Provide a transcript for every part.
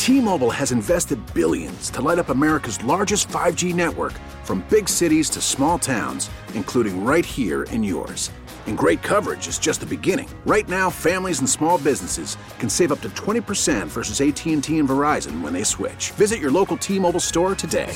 T-Mobile has invested billions to light up America's largest 5G network, from big cities to small towns, including right here in yours. And great coverage is just the beginning. Right now, families and small businesses can save up to 20% versus AT&T and Verizon when they switch. Visit your local T-Mobile store today.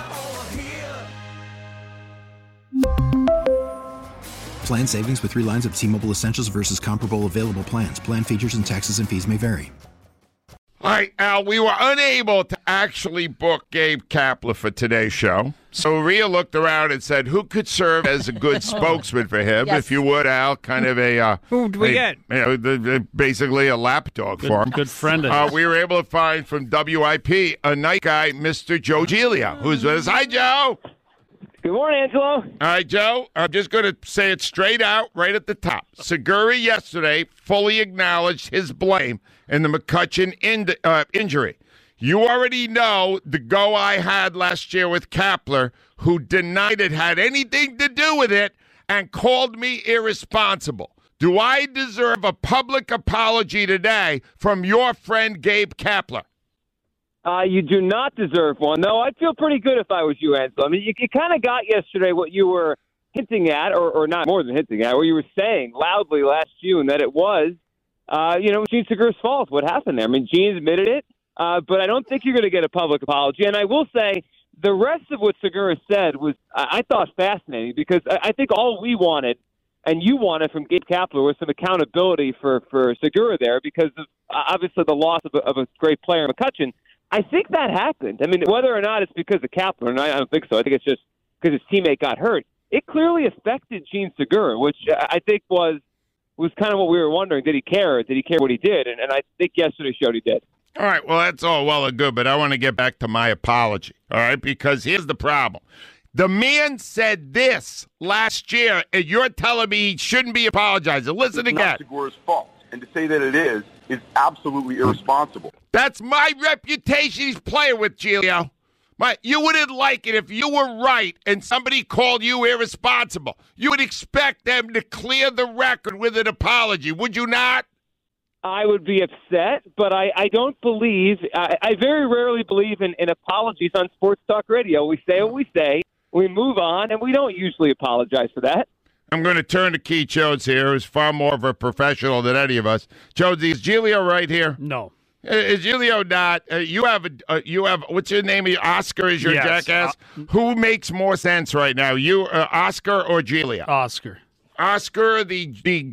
Plan savings with 3 lines of T-Mobile Essentials versus comparable available plans. Plan features and taxes and fees may vary. All right, Al, we were unable to actually book Gabe Kapler for today's show. So Rhea looked around and said, who could serve as a good spokesman for him, Yes. if you would, Al, kind of a... Who do we get? Basically a lapdog for him. Good friend of his. We were able to find from WIP a night guy, Mr. Joe Giglio, who's with us. Hi, Joe. Good morning, Angelo. All right, Joe, I'm just going to say it straight out right at the top. Segura yesterday fully acknowledged his blame in the McCutchen injury. You already know the go I had last year with Kapler, who denied it had anything to do with it and called me irresponsible. Do I deserve a public apology today from your friend Gabe Kapler? You do not deserve one. No, I'd feel pretty good if I was you, Ansel. I mean, you kind of got yesterday what you were hinting at, or not more than hinting at, what you were saying loudly last June, that it was, Gene Segura's fault, what happened there. I mean, Gene admitted it, but I don't think you're going to get a public apology. And I will say the rest of what Segura said was, I thought, fascinating, because I think all we wanted and you wanted from Gabe Kapler was some accountability for Segura there, because of obviously the loss of a great player in McCutchen. I think that happened. I mean, whether or not it's because of Kapler, and I don't think so. I think it's just because his teammate got hurt. It clearly affected Gene Segura, which I think was kind of what we were wondering. Did he care? Did he care what he did? And I think yesterday showed he did. All right, well, that's all well and good, but I want to get back to my apology, all right, because here's the problem. The man said this last year, and you're telling me he shouldn't be apologizing. Listen again. It's not Segura's fault, and to say that it is absolutely irresponsible. That's my reputation he's playing with, Giglio. You wouldn't like it if you were right and somebody called you irresponsible. You would expect them to clear the record with an apology, would you not? I would be upset, but I don't believe – I very rarely believe in apologies on sports talk radio. We say what we say, we move on, and we don't usually apologize for that. I'm going to turn to Keith Jones here, who's far more of a professional than any of us. Jonesy, is Giglio right here? No. Is Giglio not? You have what's your name? Oscar is your jackass? Who makes more sense right now, you, Oscar or Giglio? Oscar, the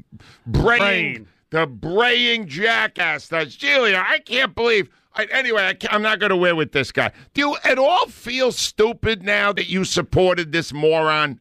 braying jackass. That's Giglio. I can't believe. I'm not going to win with this guy. Do you at all feel stupid now that you supported this moron?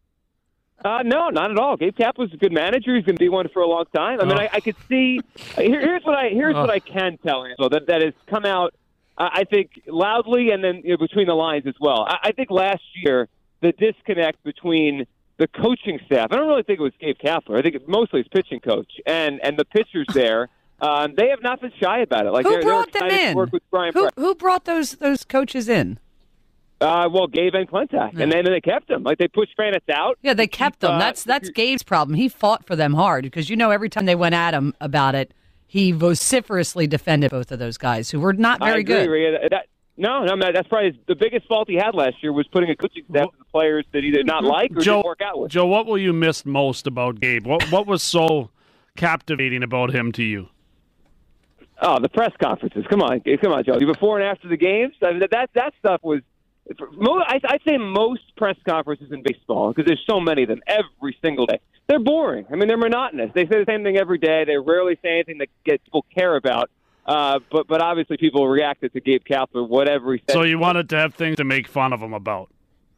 No, not at all. Gabe Kapler's a good manager. He's going to be one for a long time. I mean, I could see. Here's what I can tell you. So that has come out, I think, loudly and then between the lines as well. I think last year the disconnect between the coaching staff. I don't really think it was Gabe Kapler. I think mostly his pitching coach and the pitchers there. They have not been shy about it. Like who brought them in? To work with Brian who brought those coaches in? Gabe and Clintack, and then they kept him. Like they pushed Granitz out. Yeah, they kept them. That's Gabe's problem. He fought for them hard because every time they went at him about it, he vociferously defended both of those guys who were not very good. Rhea. That's probably the biggest fault he had last year was putting a coaching staff of the players that he did not like or didn't work out with. Joe, what will you miss most about Gabe? What was so captivating about him to you? Oh, the press conferences. Come on, Joe. Before and after the games, I mean, that stuff was. I'd say most press conferences in baseball, because there's so many of them every single day, they're boring. I mean, they're monotonous. They say the same thing every day. They rarely say anything that people care about. But obviously people reacted to Gabe Kapler, whatever he said. So you wanted to have things to make fun of him about?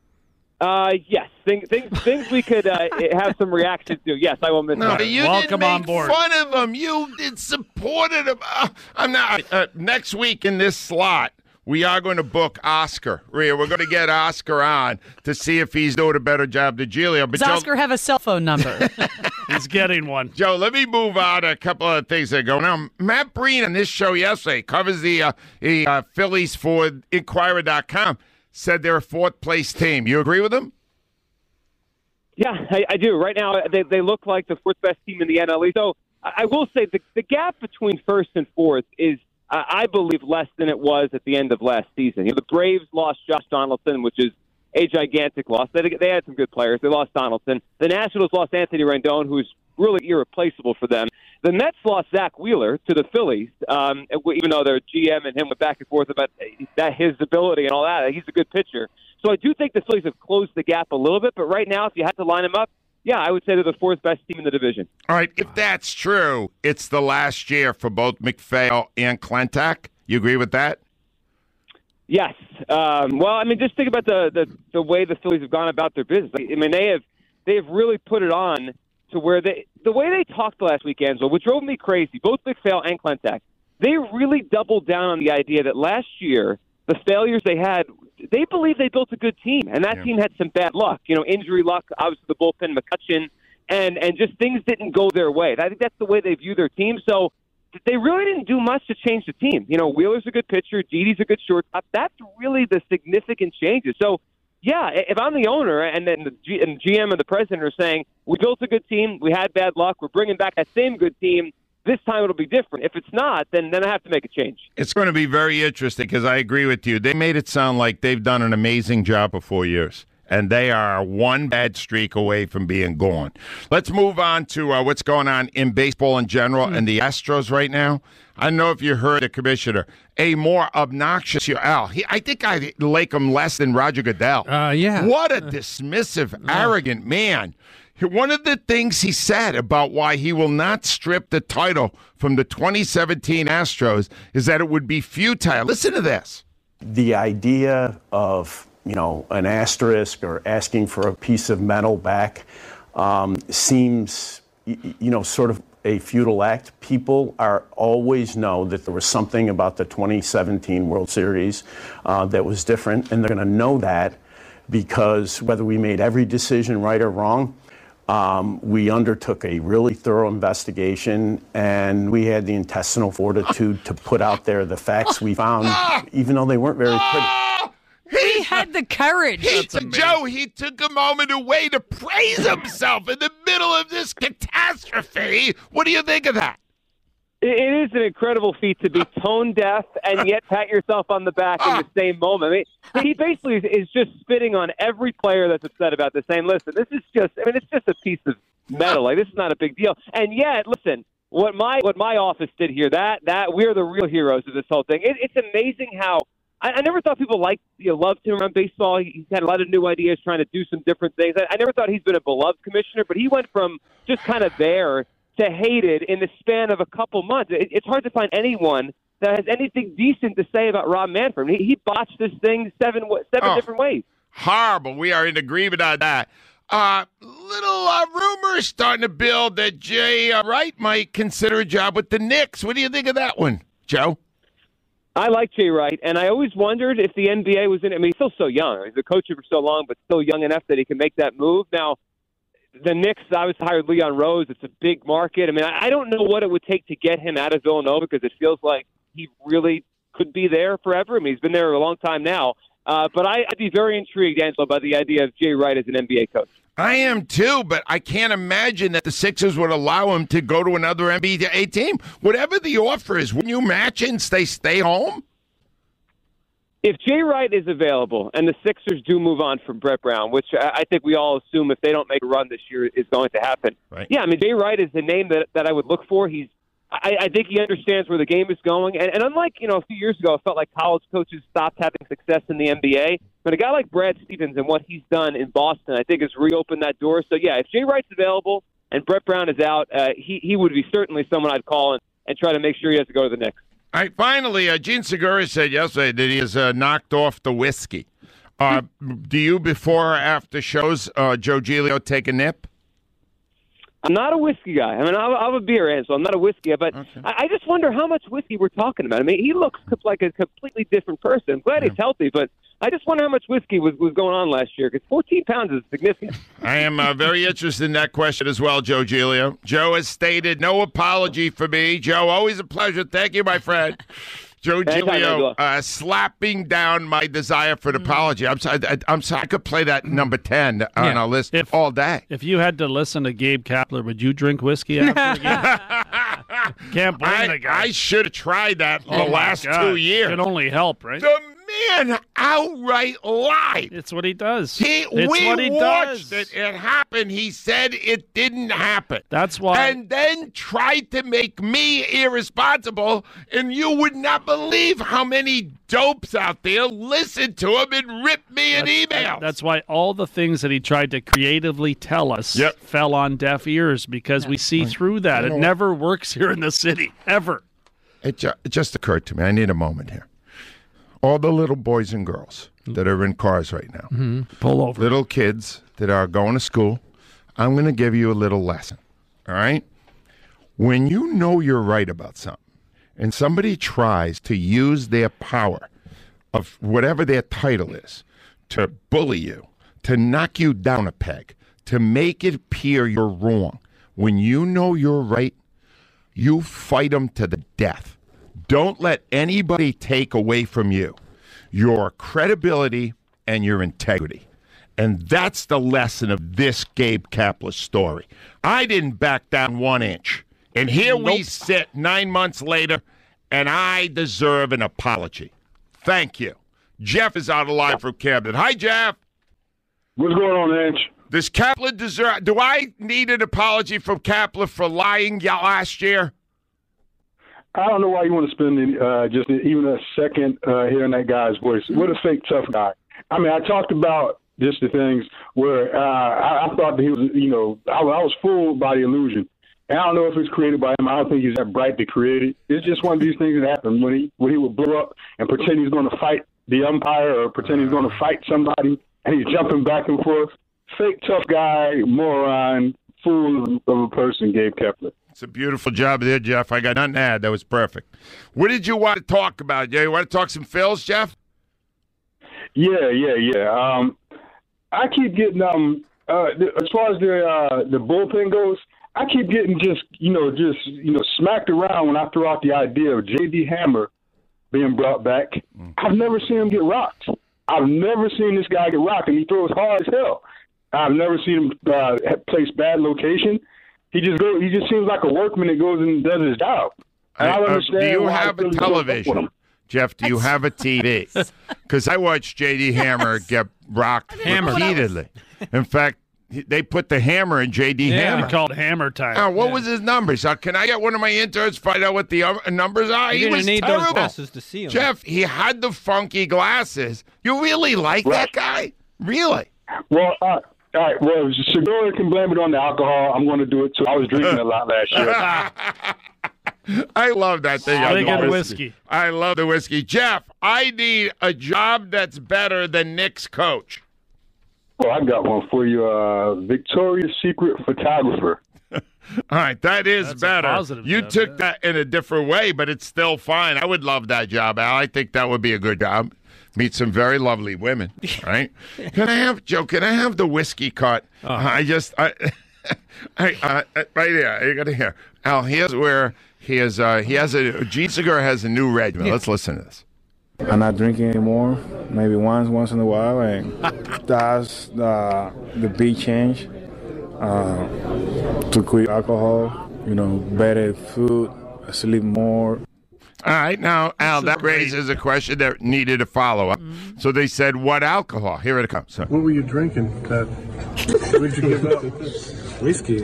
Yes. Things we could have some reactions to. Yes, I will miss that. No, you Welcome didn't on make board. fun of him. You did supported him. I'm not. Next week in this slot, we are going to book Oscar. Rhea, we're going to get Oscar on to see if he's doing a better job than Giglio. Does Oscar have a cell phone number? He's getting one. Joe, let me move on to a couple of things that go. Now, Matt Breen on this show yesterday covers the Phillies for Inquirer.com, said they're a fourth-place team. You agree with him? Yeah, I do. Right now, they look like the fourth best team in the NL East. So I will say the gap between first and fourth is, I believe, less than it was at the end of last season. The Braves lost Josh Donaldson, which is a gigantic loss. They had some good players. They lost Donaldson. The Nationals lost Anthony Rendon, who's really irreplaceable for them. The Mets lost Zach Wheeler to the Phillies, even though their GM and him went back and forth about his ability and all that. He's a good pitcher. So I do think the Phillies have closed the gap a little bit, but right now, if you had to line them up, yeah, I would say they're the fourth best team in the division. All right, if that's true, it's the last year for both MacPhail and Klentak. You agree with that? Yes. Well, I mean, just think about the way the Phillies have gone about their business. I mean, they have really put it on to where the way they talked last week, Angelo, which drove me crazy, both MacPhail and Klentak, they really doubled down on the idea that last year, the failures they had, they believe they built a good team, and that team had some bad luck. Injury luck, obviously the bullpen, McCutchen, and just things didn't go their way. I think that's the way they view their team. So they really didn't do much to change the team. Wheeler's a good pitcher, Didi's a good shortstop. That's really the significant changes. So, yeah, if I'm the owner and then the GM and the president are saying, we built a good team, we had bad luck, we're bringing back that same good team, this time it'll be different. If it's not, then I have to make a change. It's going to be very interesting because I agree with you. They made it sound like they've done an amazing job for 4 years, and they are one bad streak away from being gone. Let's move on to what's going on in baseball in general and the Astros right now. I don't know if you heard the commissioner, a more obnoxious I think I like him less than Roger Goodell. Yeah. What a dismissive, arrogant man. One of the things he said about why he will not strip the title from the 2017 Astros is that it would be futile. Listen to this. The idea of, an asterisk or asking for a piece of metal back seems, sort of a futile act. People always know that there was something about the 2017 World Series that was different, and they're going to know that because whether we made every decision right or wrong, we undertook a really thorough investigation, and we had the intestinal fortitude to put out there the facts we found, even though they weren't very pretty. He had the courage. Joe, he took a moment away to praise himself in the middle of this catastrophe. What do you think of that? It is an incredible feat to be tone deaf and yet pat yourself on the back in the same moment. I mean, he basically is just spitting on every player that's upset about this, saying, listen, this is just, it's just a piece of metal. Like, this is not a big deal. And yet, listen, what my office did here, that we're the real heroes of this whole thing. It's amazing how I never thought people loved him around baseball. He's had a lot of new ideas, trying to do some different things. I never thought he's been a beloved commissioner, but he went from just kind of there to hated in the span of a couple months. It's hard to find anyone that has anything decent to say about Rob Manfred. He botched this thing seven different ways. Horrible. We are in agreement on that. Little rumors starting to build that Jay Wright might consider a job with the Knicks. What do you think of that one, Joe? I like Jay Wright, and I always wondered if the NBA was in it. I mean, he's still so young. He's a coach for so long, but still young enough that he can make that move. Now, the Knicks obviously hired Leon Rose. It's a big market. I mean, I don't know what it would take to get him out of Villanova because it feels like he really could be there forever. I mean, he's been there a long time now. But I'd be very intrigued, Angelo, by the idea of Jay Wright as an NBA coach. I am too, but I can't imagine that the Sixers would allow him to go to another NBA team. Whatever the offer is, wouldn't you match it and stay home? If Jay Wright is available and the Sixers do move on from Brett Brown, which I think we all assume if they don't make a run this year is going to happen. Right. Yeah, I mean, Jay Wright is the name that I would look for. I think he understands where the game is going. And unlike, a few years ago, I felt like college coaches stopped having success in the NBA. But a guy like Brad Stevens and what he's done in Boston, I think has reopened that door. So, yeah, if Jay Wright's available and Brett Brown is out, he would be certainly someone I'd call and try to make sure he has to go to the Knicks. All right, finally, Gene Segura said yesterday that he has knocked off the whiskey. Do you, before or after shows, Joe Giglio, take a nip? I'm not a whiskey guy. I mean, I'm a beer man, so I'm not a whiskey guy. But okay. I just wonder how much whiskey we're talking about. I mean, he looks like a completely different person. I'm glad he's healthy, but I just wonder how much whiskey was going on last year, because 14 pounds is significant. I am very interested in that question as well, Joe Giglio. Joe has stated no apology for me. Joe, always a pleasure. Thank you, my friend. Joe Giglio slapping down my desire for an apology. I'm sorry. I could play that number 10 on our list all day. If you had to listen to Gabe Kapler, would you drink whiskey after the game? Can't blame the guy. I should have tried that the last 2 years. Could only help, right? The man outright lied. It's what he does. We watched it. It happened. He said it didn't happen. That's why. And then tried to make me irresponsible. And you would not believe how many dopes out there listened to him and ripped me in emails. That's why all the things that he tried to creatively tell us fell on deaf ears, because we see through that. It never works here in the city, ever. It just occurred to me. I need a moment here. All the little boys and girls that are in cars right now, pull over. Little kids that are going to school, I'm going to give you a little lesson, all right? When you know you're right about something and somebody tries to use their power of whatever their title is to bully you, to knock you down a peg, to make it appear you're wrong, when you know you're right, you fight them to the death. Don't let anybody take away from you your credibility and your integrity. And that's the lesson of this Gabe Kapler story. I didn't back down 1 inch. And here we sit 9 months later, and I deserve an apology. Thank you. Jeff is on the line from Camden. Hi, Jeff. What's going on, Inch? Does Kapler deserve... Do I need an apology from Kapler for lying last year? I don't know why you want to spend just even a second hearing that guy's voice. What a fake tough guy. I mean, I talked about just the things where I thought that he was, I was fooled by the illusion. And I don't know if it's created by him. I don't think he's that bright to create it. It's just one of these things that happen when he would blow up and pretend he's going to fight the umpire or pretend he's going to fight somebody, and he's jumping back and forth. Fake tough guy, moron, fool of a person, Gabe Kapler. It's a beautiful job there, Jeff. I got nothing to add. That was perfect. What did you want to talk about? You want to talk some Phils, Jeff? Yeah. I keep getting as far as the bullpen goes, I keep getting just smacked around when I throw out the idea of J.D. Hammer being brought back. I've never seen him get rocked. I've never seen this guy get rocked, and he throws hard as hell. I've never seen him place bad location. He just seems like a workman that goes and does his job. And I understand. Do you have a television, Jeff? Do you have a TV? Because I watched J.D. Hammer get rocked repeatedly. In fact, they put the hammer in J.D. Hammer. They called Hammer Time. What was his numbers? Can I get one of my interns to find out what the numbers are? He was need terrible. Those glasses to see him. Jeff, he had the funky glasses. You really like that guy? Really? Well, all right. Well, Segura can blame it on the alcohol. I'm going to do it too. I was drinking a lot last year. I love that thing. They got whiskey. I love the whiskey. Jeff, I need a job that's better than Nick's coach. Well, I got one for you. Victoria's Secret photographer. All right, that's better. You took that in a different way, but it's still fine. I would love that job, Al. I think that would be a good job. Meet some very lovely women, right? Can I have the whiskey cut? Right here. You got to hear. Al, here's where Gene Segura has a new regimen. Yeah. Let's listen to this. I'm not drinking anymore. Maybe once in a while, and that's the big change. To quit alcohol, better food, sleep more. All right, now, Al, that raises a question that needed a follow-up. Mm-hmm. So they said, what alcohol? Here it comes. What were you drinking? What did you give up? Whiskey.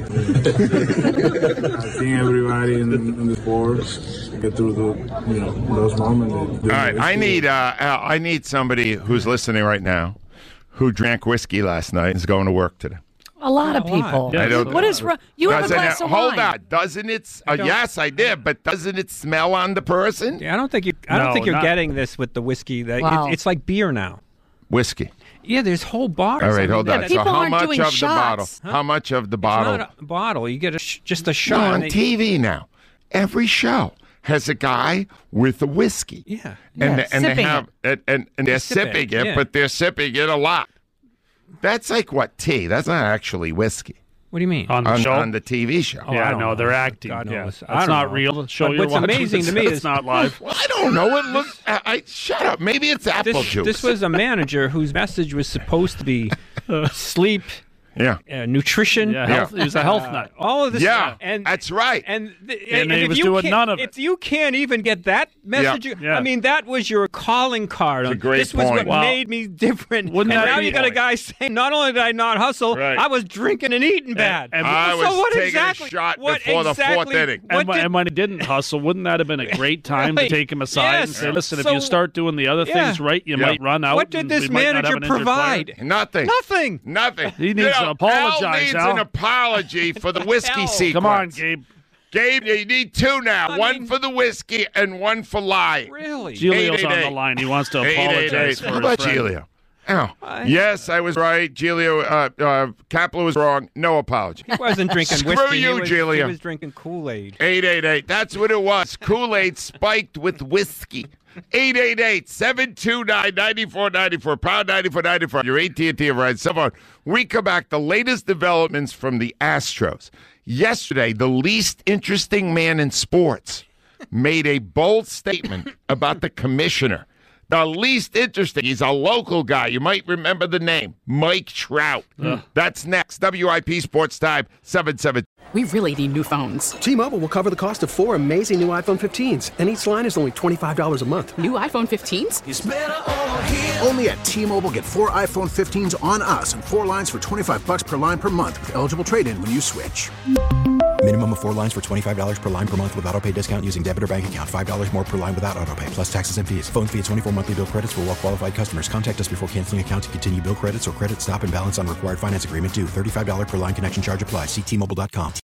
I think everybody in the sports get through those moments. All right, I need somebody who's listening right now who drank whiskey last night and is going to work today. A lot of people. What is wrong? You have a glass of wine. Hold on. Doesn't it? Yes, I did. But doesn't it smell on the person? Yeah, I don't think you're getting this with the whiskey. Wow. It's like beer now. Whiskey. Yeah, there's whole bottles. All right, hold on. So how much of shots. the bottle? Huh? How much of the bottle? It's not a bottle. You get just a shot. No, on TV now. Every show has a guy with a whiskey. Yeah. And they're sipping it, but they're sipping it a lot. That's like what, tea? That's not actually whiskey. What do you mean? On the show? On the TV show. Yeah, no, they're acting. God knows. That's not real. Show what's amazing to me is it's not live. Well, I don't know. It looks. Shut up. Maybe it's apple juice. This was a manager whose message was supposed to be sleep nutrition. Yeah, he was a health nut. All of this. Yeah, and that's right. And he was doing none of it. If you can't even get that message, I mean, that was your calling card. That's a great this was point. what made me different. Wouldn't and that now be you got a guy saying, not only did I not hustle, Right. I was drinking and eating bad. And I so was what taking exactly, a shot what before the exactly, fourth inning. And when he didn't hustle, wouldn't that have been a great time to take him aside and say, listen, if you start doing the other things right, you might run out. What did this manager provide? Nothing. Nothing. He needs to apologize, Al needs an apology for the whiskey sequence. Come on, Gabe. Gabe, you need two now. One for the whiskey and one for lying. Really? Giglio's on the line. He wants to apologize for How his about friend. Giglio? Oh. Yes, I was right. Giglio, Kapler was wrong. No apology. He wasn't drinking Screw whiskey. you, Giglio. He was drinking Kool-Aid. 888. That's what it was. Kool-Aid spiked with whiskey. 888-729-9494. Pound 9494. Your AT&T right cell phone. We come back. The latest developments from the Astros. Yesterday, the least interesting man in sports made a bold statement about the commissioner. The least interesting. He's a local guy. You might remember the name. Mike Trout. That's next. WIP Sports Time, 7-7. We really need new phones. T-Mobile will cover the cost of 4 amazing new iPhone 15s, and each line is only $25 a month. New iPhone 15s? It's better over here. Only at T-Mobile, get 4 iPhone 15s on us and 4 lines for $25 per line per month with eligible trade-in when you switch. Minimum of 4 lines for $25 per line per month with autopay discount using debit or bank account. $5 more per line without autopay, plus taxes and fees. Phone fee at 24 monthly bill credits for well-qualified customers. Contact us before canceling account to continue bill credits or credit stop and balance on required finance agreement due. $35 per line connection charge applies. See T-Mobile.com.